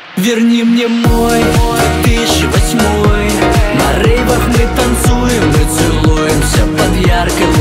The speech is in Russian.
Верни мне мой 2008. На рейвах мы танцуем, мы целуемся под яркой